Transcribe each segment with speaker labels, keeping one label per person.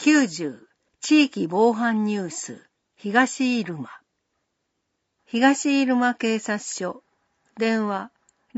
Speaker 1: 90地域防犯ニュース東入間東入間警察署電話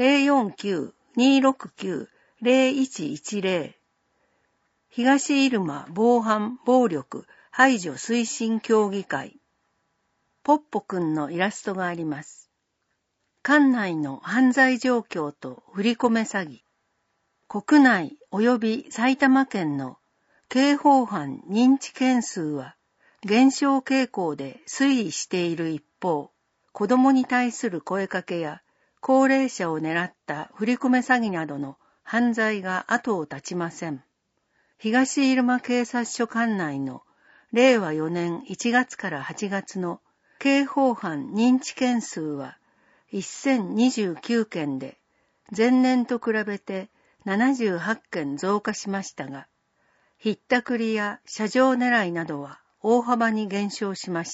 Speaker 1: 049-269-0110 東入間防犯暴力排除推進協議会ポッポくんのイラストがあります。管内の犯罪状況と振り込め詐欺国内及び埼玉県の刑法犯認知件数は減少傾向で推移している一方、子どもに対する声かけや高齢者を狙った振り込め詐欺などの犯罪が後を絶ちません。東入間警察署管内の令和4年1月から8月の刑法犯認知件数は1029件で前年と比べて78件増加しましたが、ひったくりや車上狙いなどは大幅に減少しました。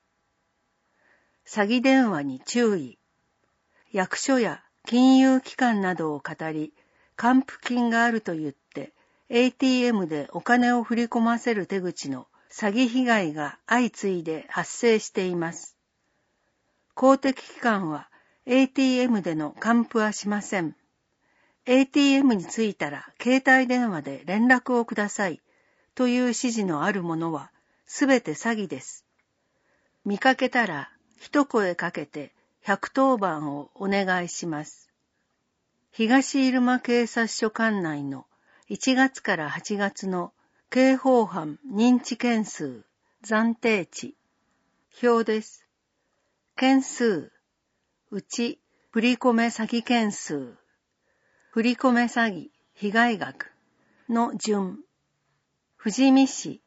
Speaker 1: 詐欺電話に注意。役所や金融機関などを語り、還付金があると言って ATM でお金を振り込ませる手口の詐欺被害が相次いで発生しています。公的機関は ATM での還付はしません。ATM に着いたら携帯電話で連絡をくださいという指示のあるものはすべて詐欺です。見かけたら一声かけて110番をお願いします。東入間警察署管内の1月から8月の刑法犯認知件数暫定値表です。件数うち振り込め詐欺件数振り込め詐欺被害額の順富士見市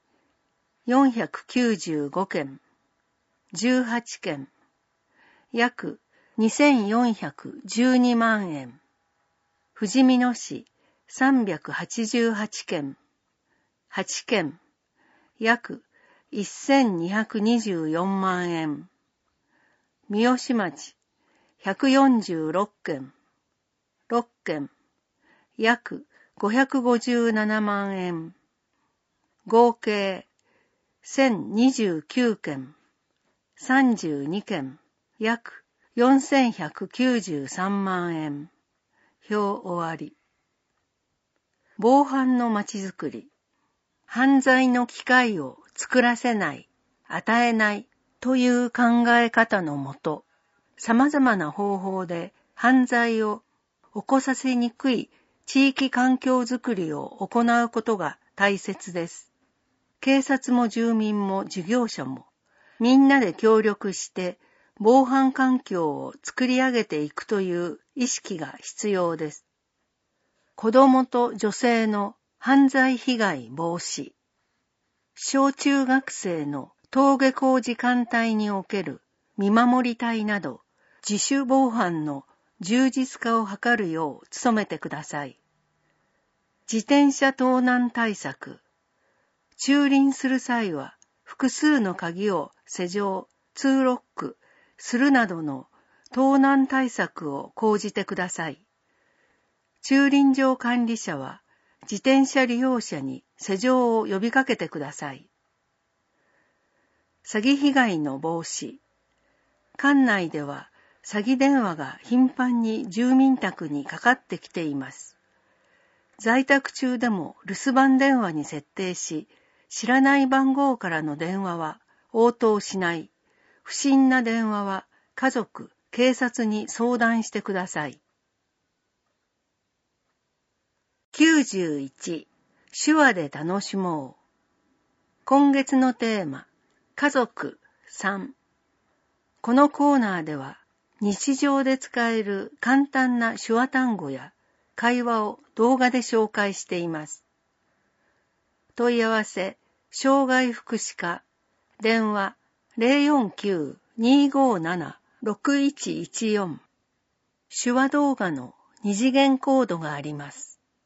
Speaker 1: 495件18件約2412万円富士見野市388件8件約1224万円三好町146件6件約557万円合計1029件32件約4193万円表終わり。防犯のまちづくり犯罪の機会を作らせない、与えないという考え方のもと、様々な方法で犯罪を起こさせにくい地域環境づくりを行うことが大切です。警察も住民も事業者もみんなで協力して防犯環境を作り上げていくという意識が必要です。子どもと女性の犯罪被害防止、小中学生の登下校時間帯における見守り隊など自主防犯の充実化を図るよう努めてください。自転車盗難対策、駐輪する際は複数の鍵を施錠、通ロックするなどの盗難対策を講じてください。駐輪場管理者は自転車利用者に施錠を呼びかけてください。詐欺被害の防止。管内では詐欺電話が頻繁に住民宅にかかってきています。在宅中でも留守番電話に設定し、知らない番号からの電話は応答しない。不審な電話は家族、警察に相談してください。91. 手話で楽しもう。今月のテーマ、家族3。このコーナーでは、日常で使える簡単な手話単語や会話を動画で紹介しています。問い合わせ、障害福祉課、電話 049-257-6114。手話動画の2次元コードがあります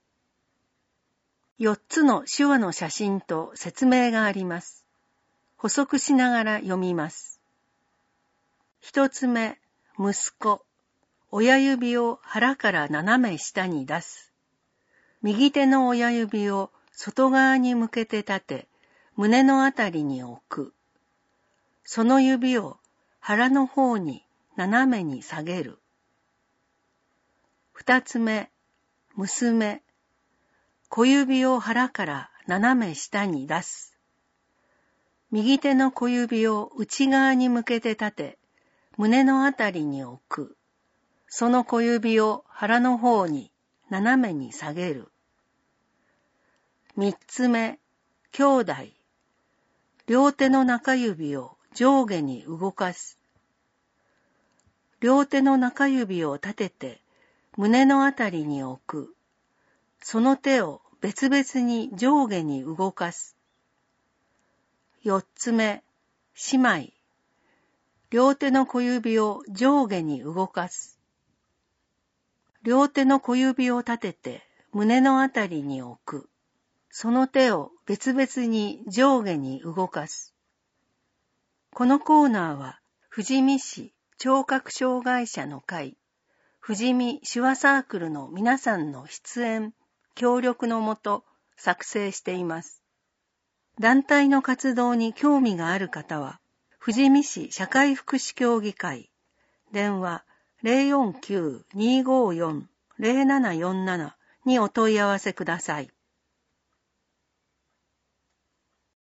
Speaker 1: 。4つの手話の写真と説明があります。補足しながら読みます。1つ目、息子。親指を腹から斜め下に出す。右手の親指を外側に向けて立て、 胸のあたりに置く。その指を腹の方に斜めに下げる。二つ目、娘。小指を腹から斜め下に出す。右手の小指を内側に向けて立て、胸のあたりに置く。その小指を腹の方に斜めに下げる。三つ目、兄弟。両手の中指を上下に動かす。両手の中指を立てて胸のあたりに置く。その手を別々に上下に動かす。四つ目、姉妹。両手の小指を上下に動かす。両手の小指を立てて胸のあたりに置く。その手を別々に上下に動かす。このコーナーは、富士見市聴覚障害者の会、富士見手話サークルの皆さんの出演、協力のもと作成しています。団体の活動に興味がある方は、富士見市社会福祉協議会、電話 049-254-0747 にお問い合わせください。